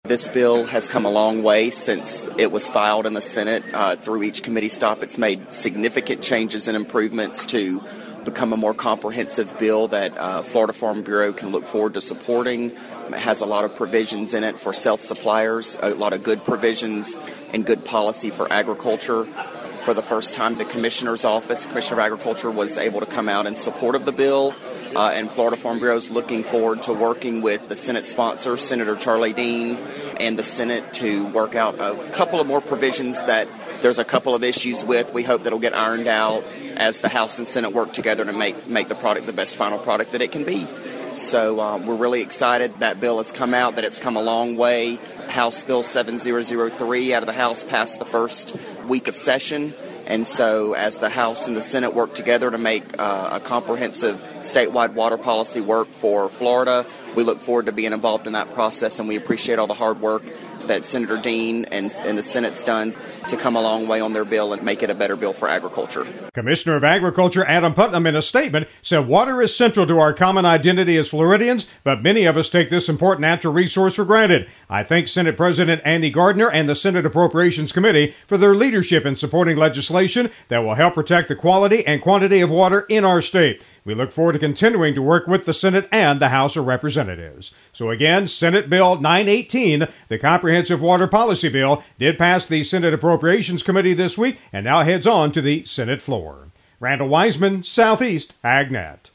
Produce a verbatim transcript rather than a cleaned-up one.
This bill has come a long way since it was filed in the Senate. Uh, through each committee stop, it's made significant changes and improvements to become a more comprehensive bill that uh, Florida Farm Bureau can look forward to supporting. It has a lot of provisions in it for self-suppliers, a lot of good provisions and good policy for agriculture. For the first time, the Commissioner's Office, Commissioner of Agriculture, was able to come out in support of the bill, uh, and Florida Farm Bureau is looking forward to working with the Senate sponsor, Senator Charlie Dean, and the Senate to work out a couple of more provisions that there's a couple of issues with. We hope that it'll get ironed out as the House and Senate work together to make, make the product the best final product that it can be. So um, we're really excited that bill has come out, that it's come a long way. House Bill seven thousand three out of the House passed the first week of session. And so as the House and the Senate work together to make uh, a comprehensive statewide water policy work for Florida, we look forward to being involved in that process, and we appreciate all the hard work that Senator Dean and, and the Senate's done to come a long way on their bill and make it a better bill for agriculture. Commissioner of Agriculture Adam Putnam, in a statement, said water is central to our common identity as Floridians, but many of us take this important natural resource for granted. I thank Senate President Andy Gardner and the Senate Appropriations Committee for their leadership in supporting legislation that will help protect the quality and quantity of water in our state. We look forward to continuing to work with the Senate and the House of Representatives. So again, Senate Bill nine eighteen, the Comprehensive Water Policy Bill, did pass the Senate Appropriations Committee this week and now heads on to the Senate floor. Randall Wiseman, Southeast AgNet.